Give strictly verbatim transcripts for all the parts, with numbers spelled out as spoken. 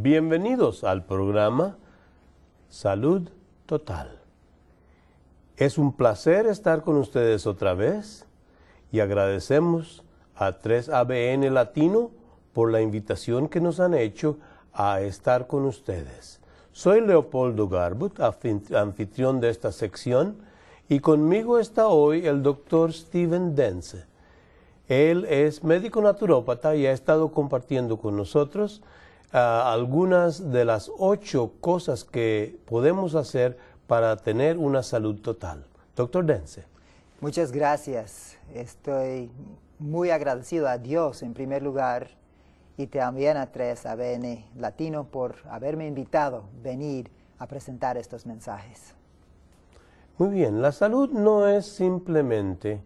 Bienvenidos al programa Salud Total. Es un placer estar con ustedes otra vez y agradecemos a tres A B N Latino por la invitación que nos han hecho a estar con ustedes. Soy Leopoldo Garbut, anfitrión de esta sección, y conmigo está hoy el doctor Steven Dence. Él es médico naturópata y ha estado compartiendo con nosotros uh, algunas de las ocho cosas que podemos hacer para tener una salud total. Doctor Dence. Muchas gracias. Estoy muy agradecido a Dios en primer lugar y también a tres A B N Latino por haberme invitado a venir a presentar estos mensajes. Muy bien, la salud no es simplemente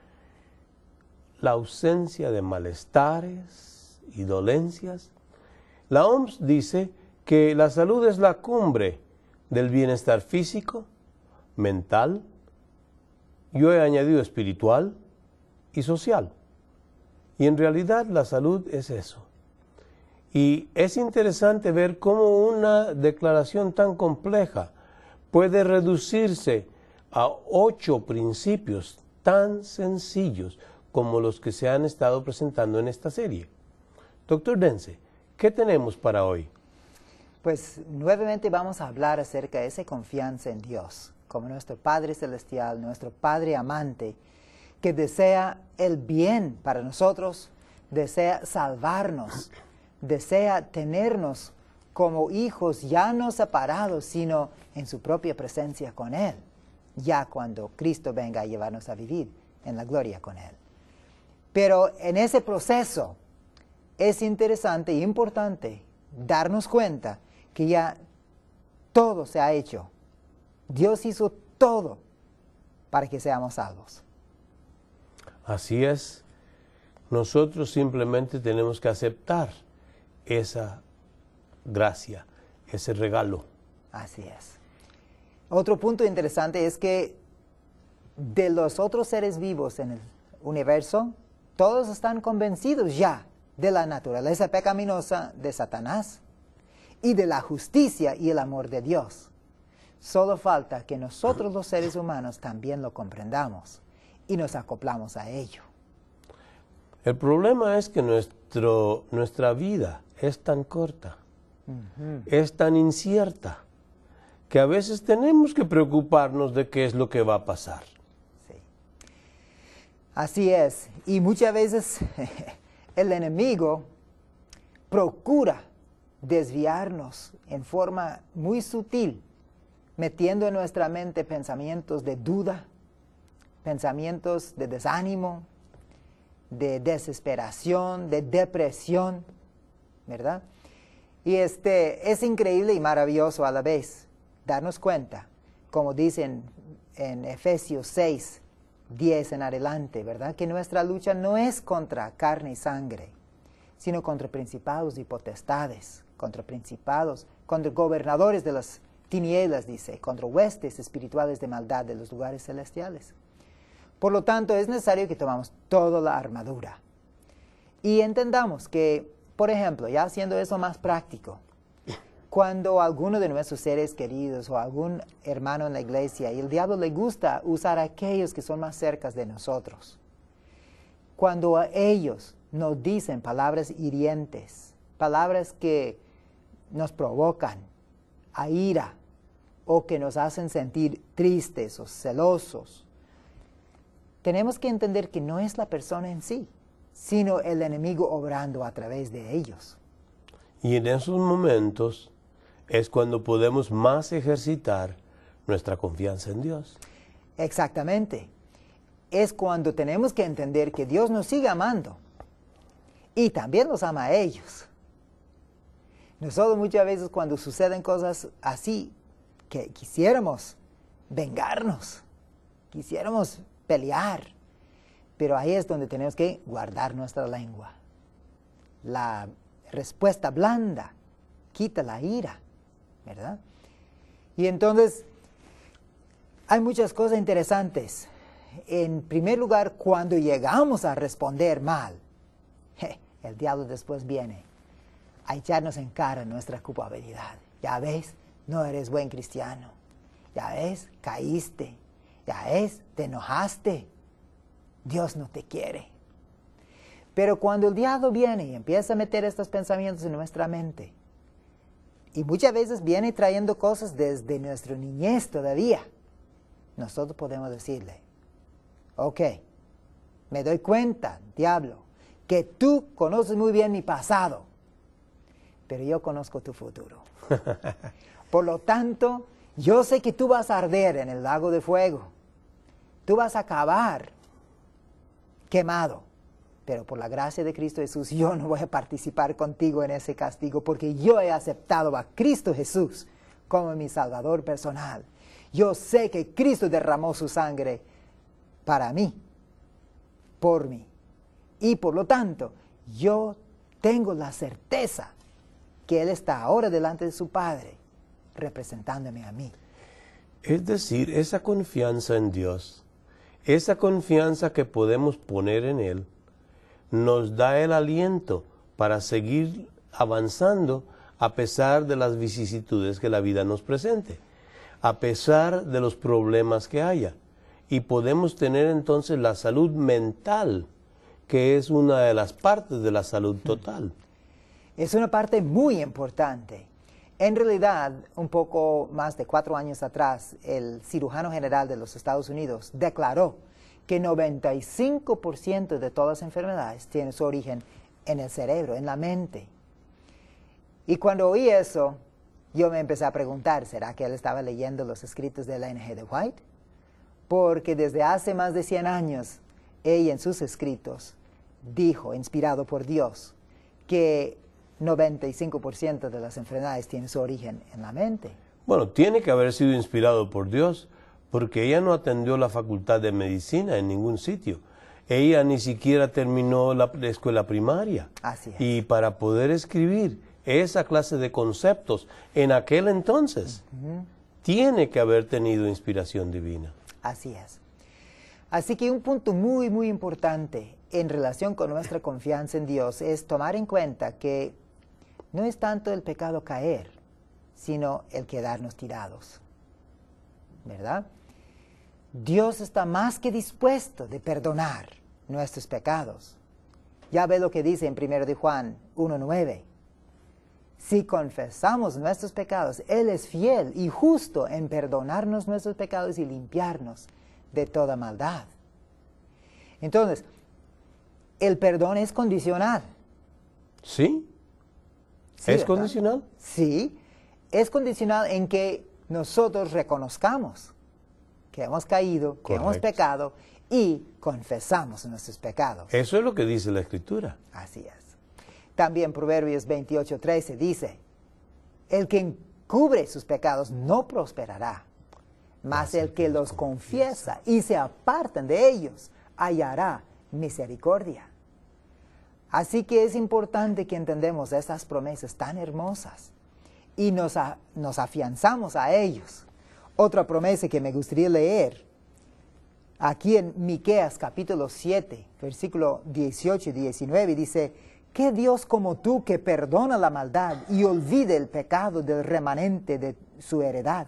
la ausencia de malestares y dolencias. La O M S dice que la salud es la cumbre del bienestar físico, mental, yo he añadido espiritual y social. Y en realidad la salud es eso. Y es interesante ver cómo una declaración tan compleja puede reducirse a ocho principios tan sencillos como los que se han estado presentando en esta serie. Doctor Dence, ¿qué tenemos para hoy? Pues nuevamente vamos a hablar acerca de esa confianza en Dios, como nuestro Padre Celestial, nuestro Padre amante, que desea el bien para nosotros, desea salvarnos, desea tenernos como hijos ya no separados, sino en su propia presencia con Él, ya cuando Cristo venga a llevarnos a vivir en la gloria con Él. Pero en ese proceso es interesante e importante darnos cuenta que ya todo se ha hecho. Dios hizo todo para que seamos salvos. Así es. Nosotros simplemente tenemos que aceptar esa gracia, ese regalo. Así es. Otro punto interesante es que de los otros seres vivos en el universo, todos están convencidos ya de la naturaleza pecaminosa de Satanás y de la justicia y el amor de Dios. Solo falta que nosotros los seres humanos también lo comprendamos y nos acoplamos a ello. El problema es que nuestro, nuestra vida es tan corta, uh-huh. es tan incierta, que a veces tenemos que preocuparnos de qué es lo que va a pasar. Sí. Así es, y muchas veces el enemigo procura desviarnos en forma muy sutil, metiendo en nuestra mente pensamientos de duda, pensamientos de desánimo, de desesperación, de depresión, ¿verdad? Y este, es increíble y maravilloso a la vez darnos cuenta, como dicen en Efesios seis, diez en adelante, ¿verdad? Que nuestra lucha no es contra carne y sangre, sino contra principados y potestades, contra principados, contra gobernadores de las tinieblas, dice, contra huestes espirituales de maldad de los lugares celestiales. Por lo tanto, es necesario que tomamos toda la armadura y entendamos que, por ejemplo, ya haciendo eso más práctico, cuando alguno de nuestros seres queridos o algún hermano en la iglesia, y el diablo le gusta usar a aquellos que son más cerca de nosotros, cuando a ellos nos dicen palabras hirientes, palabras que nos provocan a ira o que nos hacen sentir tristes o celosos, tenemos que entender que no es la persona en sí, sino el enemigo obrando a través de ellos. Y en esos momentos es cuando podemos más ejercitar nuestra confianza en Dios. Exactamente. Es cuando tenemos que entender que Dios nos sigue amando y también los ama a ellos. Nosotros muchas veces cuando suceden cosas así, que quisiéramos vengarnos, quisiéramos pelear, pero ahí es donde tenemos que guardar nuestra lengua. La respuesta blanda quita la ira, ¿verdad? Y entonces hay muchas cosas interesantes. En primer lugar, cuando llegamos a responder mal, el diablo después viene a echarnos en cara nuestra culpabilidad. Ya ves, no eres buen cristiano. Ya ves, caíste. Ya ves, te enojaste. Dios no te quiere. Pero cuando el diablo viene y empieza a meter estos pensamientos en nuestra mente, y muchas veces viene trayendo cosas desde nuestra niñez todavía, nosotros podemos decirle, ok, me doy cuenta, diablo, que tú conoces muy bien mi pasado, pero yo conozco tu futuro. Por lo tanto, yo sé que tú vas a arder en el lago de fuego. Tú vas a acabar quemado. Pero por la gracia de Cristo Jesús, yo no voy a participar contigo en ese castigo, porque yo he aceptado a Cristo Jesús como mi Salvador personal. Yo sé que Cristo derramó su sangre para mí, por mí. Y por lo tanto, yo tengo la certeza que Él está ahora delante de su Padre, representándome a mí. Es decir, esa confianza en Dios, esa confianza que podemos poner en Él, nos da el aliento para seguir avanzando a pesar de las vicisitudes que la vida nos presente, a pesar de los problemas que haya. Y podemos tener entonces la salud mental, que es una de las partes de la salud total. Es una parte muy importante. En realidad, un poco más de cuatro años atrás, el cirujano general de los Estados Unidos declaró que noventa y cinco por ciento de todas las enfermedades tienen su origen en el cerebro, en la mente. Y cuando oí eso, yo me empecé a preguntar, ¿será que él estaba leyendo los escritos de Ellen G. de White? Porque desde hace más de cien años, ella en sus escritos dijo, inspirado por Dios, que noventa y cinco por ciento de las enfermedades tienen su origen en la mente. Bueno, tiene que haber sido inspirado por Dios, porque ella no atendió la facultad de medicina en ningún sitio. Ella ni siquiera terminó la escuela primaria. Así es. Y para poder escribir esa clase de conceptos en aquel entonces, uh-huh, tiene que haber tenido inspiración divina. Así es. Así que un punto muy, muy importante en relación con nuestra confianza en Dios es tomar en cuenta que no es tanto el pecado caer, sino el quedarnos tirados. ¿Verdad? Dios está más que dispuesto de perdonar nuestros pecados. Ya ve lo que dice en primero de Juan uno nueve. Si confesamos nuestros pecados, Él es fiel y justo en perdonarnos nuestros pecados y limpiarnos de toda maldad. Entonces, el perdón es condicional. ¿Sí? Sí, ¿Es ¿verdad? condicional? Sí, es condicional en que nosotros reconozcamos que hemos caído, que Correcto. hemos pecado y confesamos nuestros pecados. Eso es lo que dice la Escritura. Así es. También Proverbios veintiocho trece dice, el que encubre sus pecados no prosperará, mas el que los confiesa y se apartan de ellos hallará misericordia. Así que es importante que entendamos estas promesas tan hermosas y nos, a, nos afianzamos a ellos. Otra promesa que me gustaría leer, aquí en Miqueas capítulo siete, versículo dieciocho y diecinueve, dice, ¿qué Dios como tú que perdona la maldad y olvide el pecado del remanente de su heredad?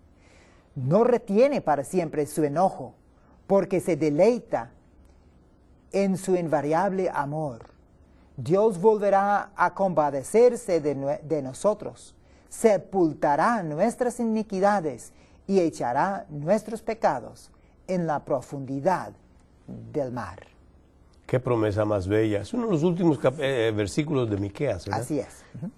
No retiene para siempre su enojo, porque se deleita en su invariable amor. Dios volverá a compadecerse de, de nosotros, sepultará nuestras iniquidades y echará nuestros pecados en la profundidad del mar. Qué promesa más bella. Es uno de los últimos eh, versículos de Miqueas, ¿verdad? Así es. Uh-huh.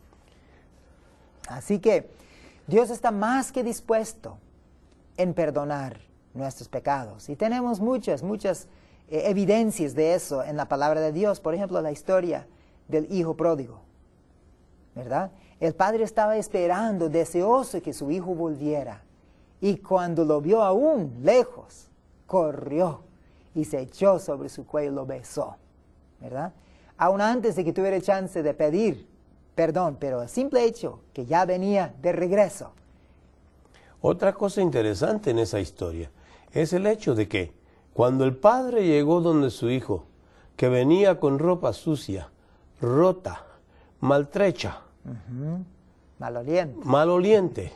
Así que Dios está más que dispuesto en perdonar nuestros pecados. Y tenemos muchas, muchas eh, evidencias de eso en la palabra de Dios. Por ejemplo, la historia del hijo pródigo, ¿verdad? El padre estaba esperando, deseoso que su hijo volviera. Y cuando lo vio aún lejos, corrió y se echó sobre su cuello y lo besó, ¿verdad? Aún antes de que tuviera chance de pedir perdón, pero el simple hecho que ya venía de regreso. Otra cosa interesante en esa historia es el hecho de que cuando el padre llegó donde su hijo, que venía con ropa sucia, rota, maltrecha, Ujú. Maloliente. maloliente.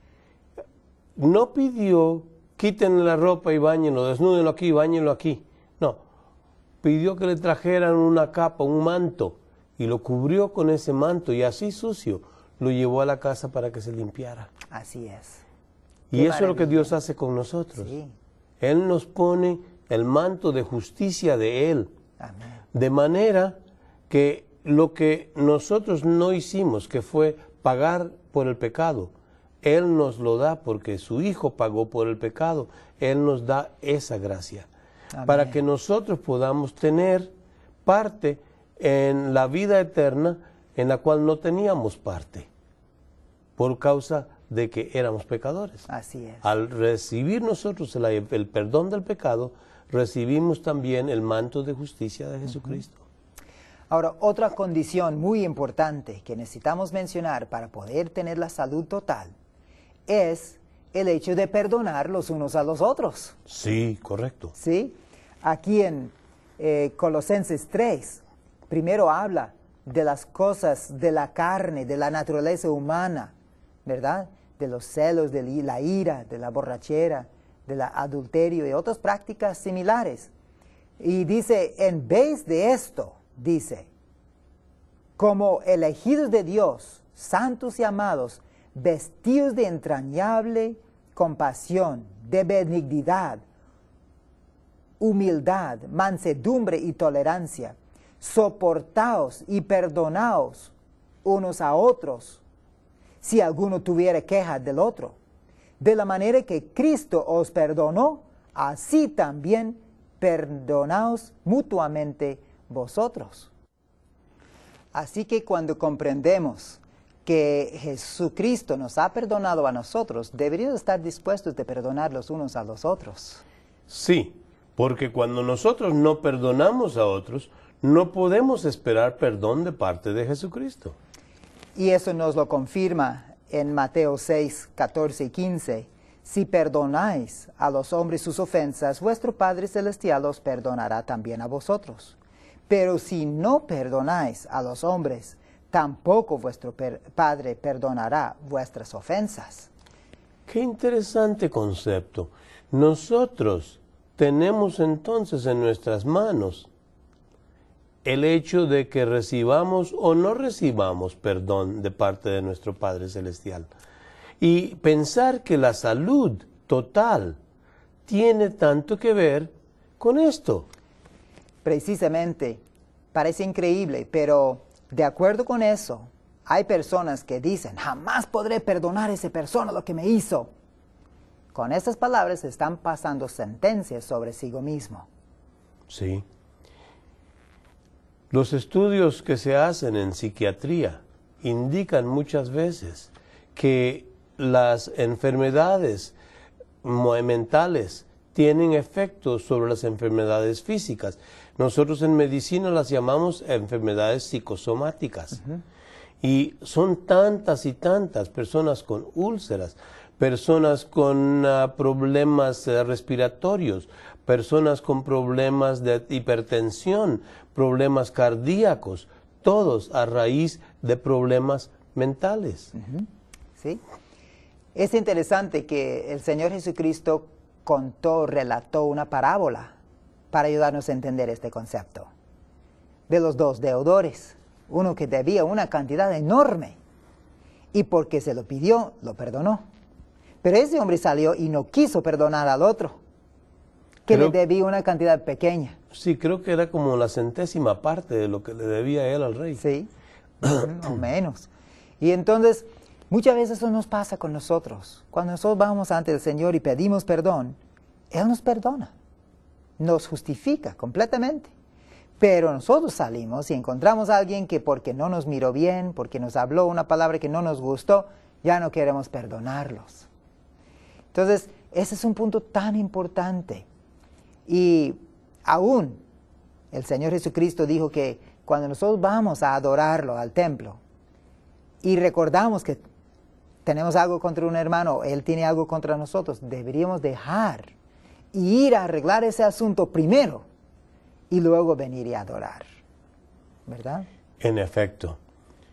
No pidió, quítenle la ropa y báñenlo, desnúdenlo aquí, báñenlo aquí. No, pidió que le trajeran una capa, un manto, y lo cubrió con ese manto, y así sucio, lo llevó a la casa para que se limpiara. Así es. Y Qué eso es lo que maravilla. Dios hace con nosotros. Sí. Él nos pone el manto de justicia de Él, Amén. de manera que lo que nosotros no hicimos, que fue pagar por el pecado, Él nos lo da porque su Hijo pagó por el pecado. Él nos da esa gracia Amén. para que nosotros podamos tener parte en la vida eterna en la cual no teníamos parte por causa de que éramos pecadores. Así es. Al recibir nosotros el, el perdón del pecado, recibimos también el manto de justicia de Jesucristo. Ahora, otra condición muy importante que necesitamos mencionar para poder tener la salud total es el hecho de perdonar los unos a los otros. Sí, correcto. ¿Sí? Aquí en eh, Colosenses tres, primero habla de las cosas de la carne, de la naturaleza humana, ¿verdad? De los celos, de la ira, de la borrachera, del adulterio y otras prácticas similares. Y dice, en vez de esto, dice, como elegidos de Dios, santos y amados, vestidos de entrañable compasión, de benignidad, humildad, mansedumbre y tolerancia, soportaos y perdonaos unos a otros, si alguno tuviera queja del otro. De la manera que Cristo os perdonó, así también perdonaos mutuamente vosotros. Así que cuando comprendemos que Jesucristo nos ha perdonado a nosotros, deberíamos estar dispuestos de perdonar los unos a los otros. Sí, porque cuando nosotros no perdonamos a otros, no podemos esperar perdón de parte de Jesucristo. Y eso nos lo confirma en Mateo seis, catorce y quince. Si perdonáis a los hombres sus ofensas, vuestro Padre Celestial os perdonará también a vosotros. Pero si no perdonáis a los hombres, tampoco vuestro per- Padre perdonará vuestras ofensas. Qué interesante concepto. Nosotros tenemos entonces en nuestras manos el hecho de que recibamos o no recibamos perdón de parte de nuestro Padre Celestial. Y pensar que la salud total tiene tanto que ver con esto. Precisamente, parece increíble, pero de acuerdo con eso, hay personas que dicen, jamás podré perdonar a esa persona lo que me hizo. Con esas palabras están pasando sentencias sobre sí mismo. Sí. Los estudios que se hacen en psiquiatría indican muchas veces que las enfermedades mentales tienen efectos sobre las enfermedades físicas. Nosotros en medicina las llamamos enfermedades psicosomáticas. Uh-huh. Y son tantas y tantas personas con úlceras, personas con uh, problemas uh, respiratorios, personas con problemas de hipertensión, problemas cardíacos, todos a raíz de problemas mentales. Uh-huh. ¿Sí? Es interesante que el Señor Jesucristo contó, relató una parábola para ayudarnos a entender este concepto. De los dos deudores, uno que debía una cantidad enorme y porque se lo pidió, lo perdonó. Pero ese hombre salió y no quiso perdonar al otro, que creo, le debía una cantidad pequeña. Sí, creo que era como la centésima parte de lo que le debía él al rey. Sí, o menos. Y entonces, muchas veces eso nos pasa con nosotros. Cuando nosotros vamos ante el Señor y pedimos perdón, Él nos perdona, nos justifica completamente. Pero nosotros salimos y encontramos a alguien que porque no nos miró bien, porque nos habló una palabra que no nos gustó, ya no queremos perdonarlos. Entonces, ese es un punto tan importante. Y aún el Señor Jesucristo dijo que cuando nosotros vamos a adorarlo al templo y recordamos que tenemos algo contra un hermano, él tiene algo contra nosotros, deberíamos dejar y ir a arreglar ese asunto primero y luego venir y adorar, ¿verdad? En efecto,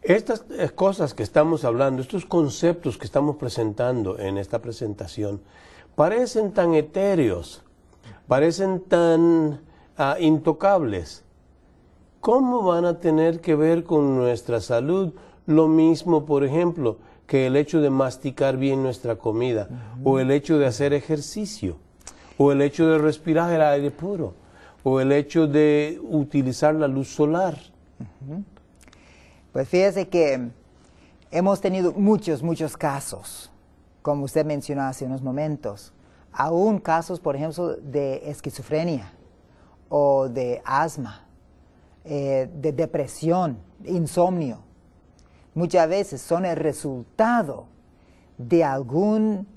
Estas eh, cosas que estamos hablando, estos conceptos que estamos presentando en esta presentación, parecen tan etéreos, parecen tan uh, intocables. ¿Cómo van a tener que ver con nuestra salud? Lo mismo, por ejemplo, que el hecho de masticar bien nuestra comida, uh-huh. o el hecho de hacer ejercicio, o el hecho de respirar el aire puro, o el hecho de utilizar la luz solar. Uh-huh. Pues fíjese que hemos tenido muchos, muchos casos, como usted mencionó hace unos momentos, aún casos, por ejemplo, de esquizofrenia o de asma, eh, de depresión, insomnio. Muchas veces son el resultado de algún,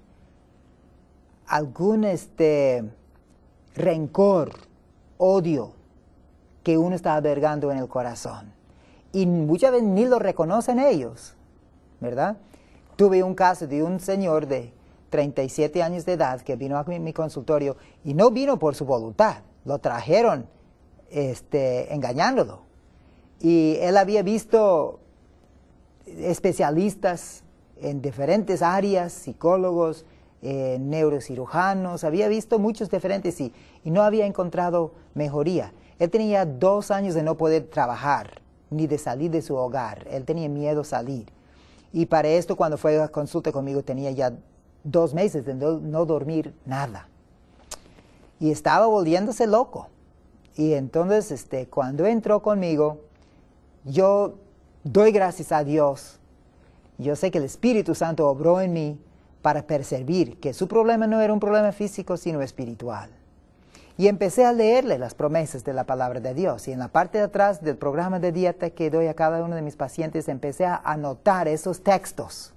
algún este, rencor, odio que uno está albergando en el corazón. Y muchas veces ni lo reconocen ellos, ¿verdad? Tuve un caso de un señor de treinta y siete años de edad que vino a mi, mi consultorio y no vino por su voluntad, lo trajeron este, engañándolo. Y él había visto especialistas en diferentes áreas, psicólogos, eh, neurocirujanos, había visto muchos diferentes y, y no había encontrado mejoría. Él tenía dos años de no poder trabajar, ni de salir de su hogar. Él tenía miedo a salir. Y para esto, cuando fue a consulta conmigo, tenía ya dos meses de no, no dormir nada. Y estaba volviéndose loco. Y entonces, este, cuando entró conmigo, yo doy gracias a Dios. Yo sé que el Espíritu Santo obró en mí para percibir que su problema no era un problema físico, sino espiritual. Y empecé a leerle las promesas de la palabra de Dios. Y en la parte de atrás del programa de dieta que doy a cada uno de mis pacientes, empecé a anotar esos textos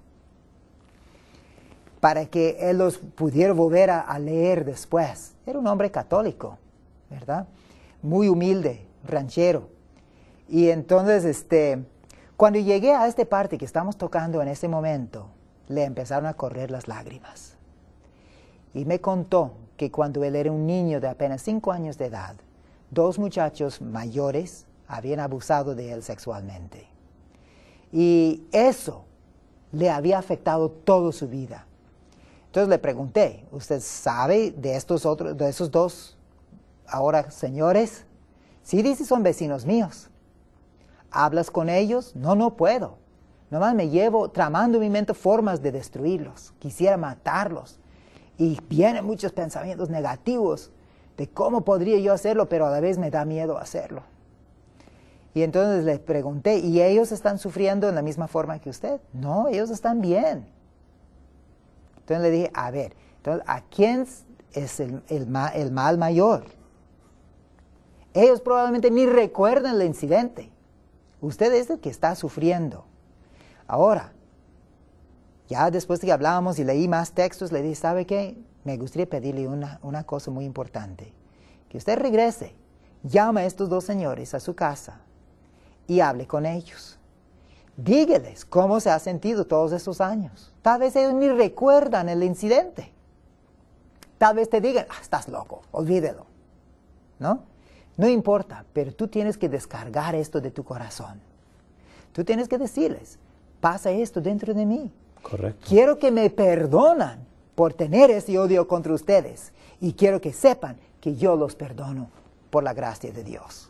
para que él los pudiera volver a, a leer después. Era un hombre católico, ¿verdad? Muy humilde, ranchero. Y entonces, este, cuando llegué a esta parte que estamos tocando en este momento, le empezaron a correr las lágrimas. Y me contó que cuando él era un niño de apenas cinco años de edad, dos muchachos mayores habían abusado de él sexualmente. Y eso le había afectado toda su vida. Entonces le pregunté, ¿usted sabe de estos otros, de esos dos ahora señores? Sí, dice, son vecinos míos. ¿Hablas con ellos? No, no puedo. Nomás me llevo tramando en mi mente formas de destruirlos. Quisiera matarlos. Y vienen muchos pensamientos negativos de cómo podría yo hacerlo, pero a la vez me da miedo hacerlo. Y entonces les pregunté, ¿y ellos están sufriendo en la misma forma que usted? No, ellos están bien. Entonces le dije, a ver, entonces, ¿a quién es el, el, mal, el mal mayor? Ellos probablemente ni recuerdan el incidente. Usted es el que está sufriendo. Ahora, ya después de que hablábamos y leí más textos, le dije, ¿sabe qué? Me gustaría pedirle una, una cosa muy importante. Que usted regrese, llame a estos dos señores a su casa y hable con ellos. Dígales cómo se ha sentido todos esos años. Tal vez ellos ni recuerdan el incidente. Tal vez te digan, ah, estás loco, olvídelo. ¿No? No importa, pero tú tienes que descargar esto de tu corazón. Tú tienes que decirles, pasa esto dentro de mí. Correcto. Quiero que me perdonan por tener ese odio contra ustedes. Y quiero que sepan que yo los perdono por la gracia de Dios.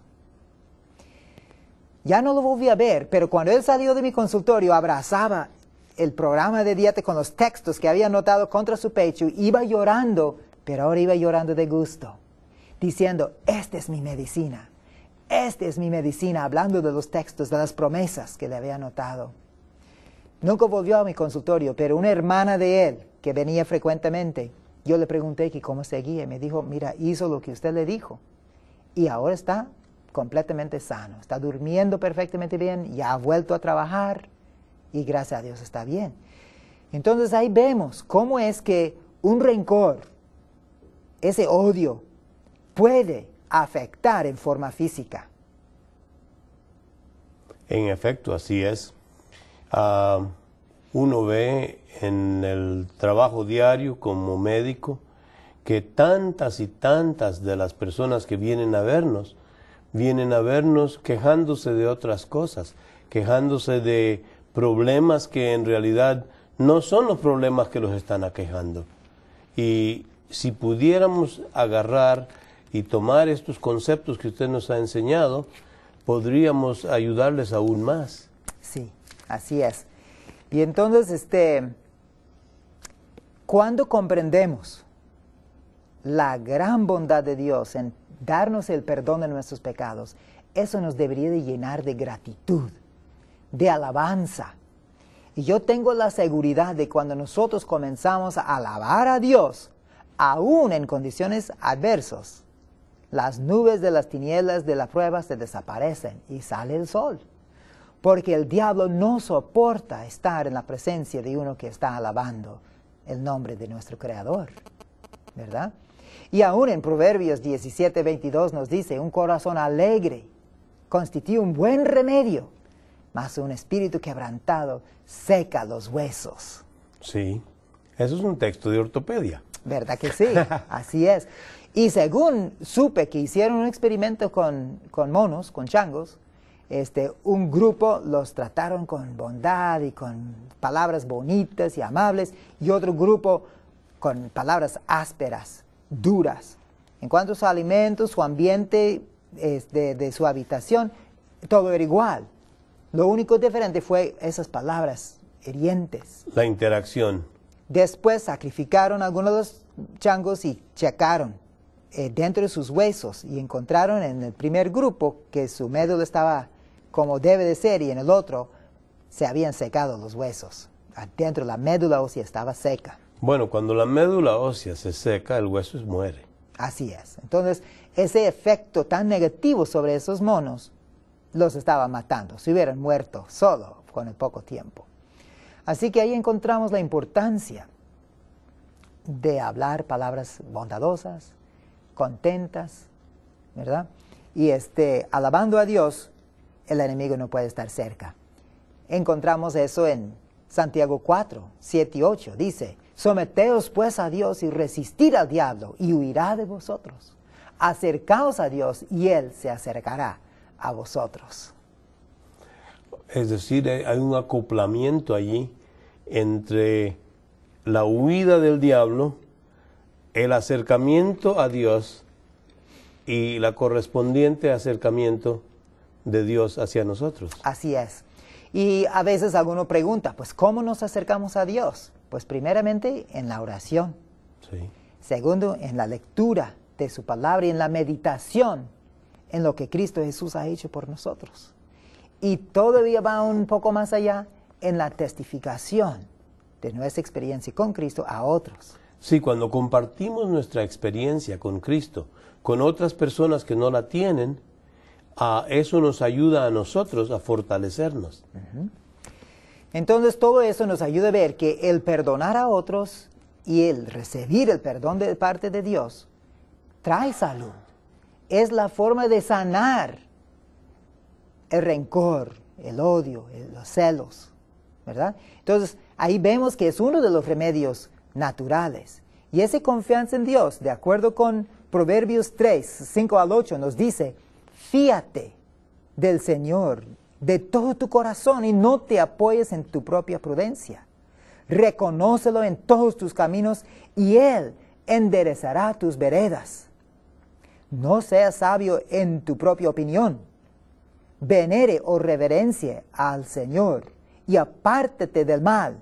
Ya no lo volví a ver, pero cuando él salió de mi consultorio, abrazaba el programa de dieta con los textos que había anotado contra su pecho, iba llorando, pero ahora iba llorando de gusto, diciendo, esta es mi medicina, esta es mi medicina, hablando de los textos, de las promesas que le había anotado. Nunca volvió a mi consultorio, pero una hermana de él, que venía frecuentemente, yo le pregunté que cómo seguía, y me dijo, mira, hizo lo que usted le dijo, y ahora está completamente sano, está durmiendo perfectamente bien, ya ha vuelto a trabajar, y gracias a Dios está bien. Entonces ahí vemos cómo es que un rencor, ese odio, puede afectar en forma física. En efecto, así es. Uh, uno ve en el trabajo diario como médico que tantas y tantas de las personas que vienen a vernos, vienen a vernos quejándose de otras cosas, quejándose de problemas que en realidad no son los problemas que los están aquejando. Y si pudiéramos agarrar y tomar estos conceptos que usted nos ha enseñado, podríamos ayudarles aún más. Sí, así es. Y entonces, este, cuando comprendemos la gran bondad de Dios en darnos el perdón de nuestros pecados, eso nos debería de llenar de gratitud, de alabanza. Y yo tengo la seguridad de cuando nosotros comenzamos a alabar a Dios, aún en condiciones adversas, las nubes de las tinieblas de la prueba se desaparecen y sale el sol. Porque el diablo no soporta estar en la presencia de uno que está alabando el nombre de nuestro Creador, ¿verdad? Y aún en Proverbios diecisiete, veintidós nos dice, un corazón alegre constituye un buen remedio, mas un espíritu quebrantado seca los huesos. Sí, eso es un texto de ortopedia. ¿Verdad que sí? Así es. Y según supe que hicieron un experimento con, con monos, con changos, este, un grupo los trataron con bondad y con palabras bonitas y amables, y otro grupo con palabras ásperas, duras. En cuanto a su alimento, su ambiente es de, de su habitación, todo era igual. Lo único diferente fue esas palabras hirientes. La interacción. Después sacrificaron a algunos de los changos y checaron eh, dentro de sus huesos y encontraron en el primer grupo que su médula estaba como debe de ser y en el otro se habían secado los huesos. Adentro la médula ósea estaba seca. Bueno, cuando la médula ósea se seca, el hueso muere. Así es. Entonces, ese efecto tan negativo sobre esos monos los estaba matando. Se hubieran muerto solo con el poco tiempo. Así que ahí encontramos la importancia de hablar palabras bondadosas, contentas, ¿verdad? Y este, alabando a Dios, el enemigo no puede estar cerca. Encontramos eso en Santiago cuatro, siete y ocho. Dice, someteos pues a Dios y resistid al diablo y huirá de vosotros. Acercaos a Dios y Él se acercará a vosotros. Es decir, hay un acoplamiento allí entre la huida del diablo, el acercamiento a Dios y la correspondiente acercamiento de Dios hacia nosotros. Así es. Y a veces alguno pregunta, pues, ¿cómo nos acercamos a Dios? Pues primeramente en la oración. Sí. Segundo, en la lectura de su palabra y en la meditación en lo que Cristo Jesús ha hecho por nosotros. Y todavía va un poco más allá en la testificación de nuestra experiencia con Cristo a otros. Sí, cuando compartimos nuestra experiencia con Cristo con otras personas que no la tienen, uh, eso nos ayuda a nosotros a fortalecernos. Uh-huh. Entonces todo eso nos ayuda a ver que el perdonar a otros y el recibir el perdón de parte de Dios trae salud. Es la forma de sanar el rencor, el odio, el, los celos, ¿verdad? Entonces, ahí vemos que es uno de los remedios naturales. Y esa confianza en Dios, de acuerdo con Proverbios tres, cinco al ocho, nos dice, fíate del Señor de todo tu corazón y no te apoyes en tu propia prudencia. Reconócelo en todos tus caminos y Él enderezará tus veredas. No seas sabio en tu propia opinión. Venere o reverencia al Señor y apártate del mal.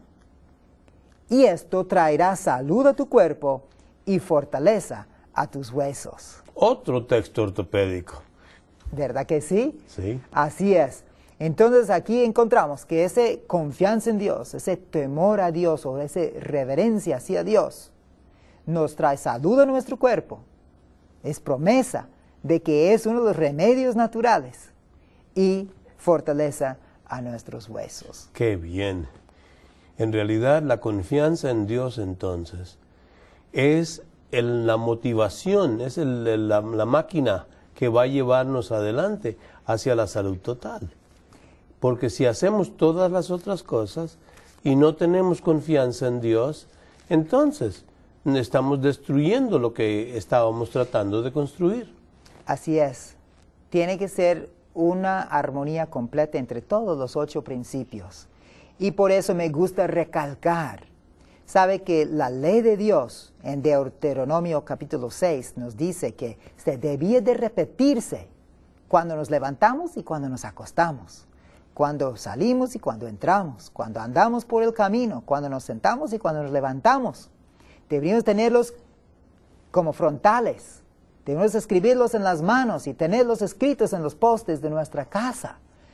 Y esto traerá salud a tu cuerpo y fortaleza a tus huesos. Otro texto ortopédico. ¿Verdad que sí? Sí. Así es. Entonces aquí encontramos que esa confianza en Dios, ese temor a Dios o esa reverencia hacia Dios nos trae salud a nuestro cuerpo. Es promesa de que es uno de los remedios naturales y fortaleza a nuestros huesos. Qué bien. En realidad la confianza en Dios entonces es el, la motivación, es el, el, la, la máquina que va a llevarnos adelante hacia la salud total. Porque si hacemos todas las otras cosas y no tenemos confianza en Dios, entonces estamos destruyendo lo que estábamos tratando de construir. Así es. Tiene que ser una armonía completa entre todos los ocho principios. Y por eso me gusta recalcar, sabe que la ley de Dios en Deuteronomio capítulo seis nos dice que se debía de repetirse cuando nos levantamos y cuando nos acostamos, cuando salimos y cuando entramos, cuando andamos por el camino, cuando nos sentamos y cuando nos levantamos. Deberíamos tenerlos como frontales, debemos escribirlos en las manos y tenerlos escritos en los postes de nuestra casa.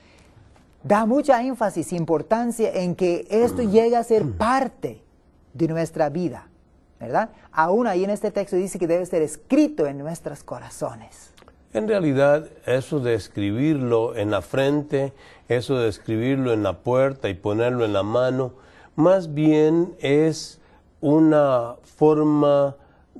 Da mucha énfasis e importancia en que esto llegue a ser parte de nuestra vida, ¿verdad? Aún ahí en este texto dice que debe ser escrito en nuestros corazones. En realidad, eso de escribirlo en la frente, eso de escribirlo en la puerta y ponerlo en la mano, más bien es una forma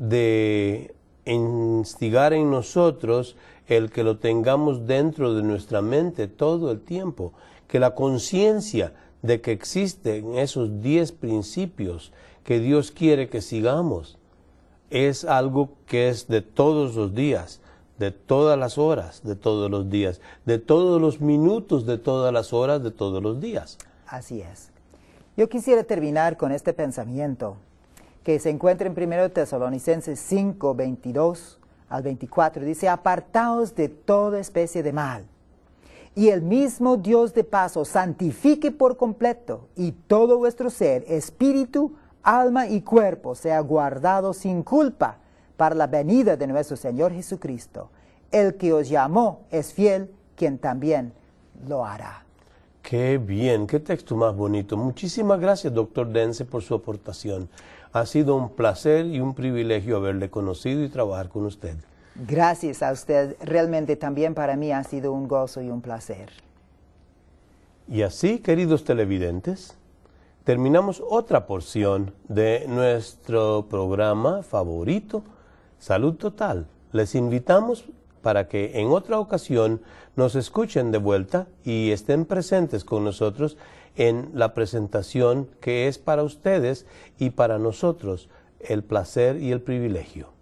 de instigar en nosotros el que lo tengamos dentro de nuestra mente todo el tiempo, que la conciencia de que existen esos diez principios que Dios quiere que sigamos es algo que es de todos los días, de todas las horas, de todos los días, de todos los minutos, de todas las horas, de todos los días. Así es. Yo quisiera terminar con este pensamiento que se encuentra en primero Tesalonicenses cinco, veintidós al veinticuatro. Dice, apartaos de toda especie de mal, y el mismo Dios de paz os santifique por completo, y todo vuestro ser, espíritu, alma y cuerpo sea guardado sin culpa para la venida de nuestro Señor Jesucristo. El que os llamó es fiel, quien también lo hará. Qué bien, qué texto más bonito. Muchísimas gracias, doctor Dense, por su aportación. Ha sido un placer y un privilegio haberle conocido y trabajar con usted. Gracias a usted. Realmente también para mí ha sido un gozo y un placer. Y así, queridos televidentes, terminamos otra porción de nuestro programa favorito, Salud Total. Les invitamos para que en otra ocasión nos escuchen de vuelta y estén presentes con nosotros en la presentación que es para ustedes y para nosotros el placer y el privilegio.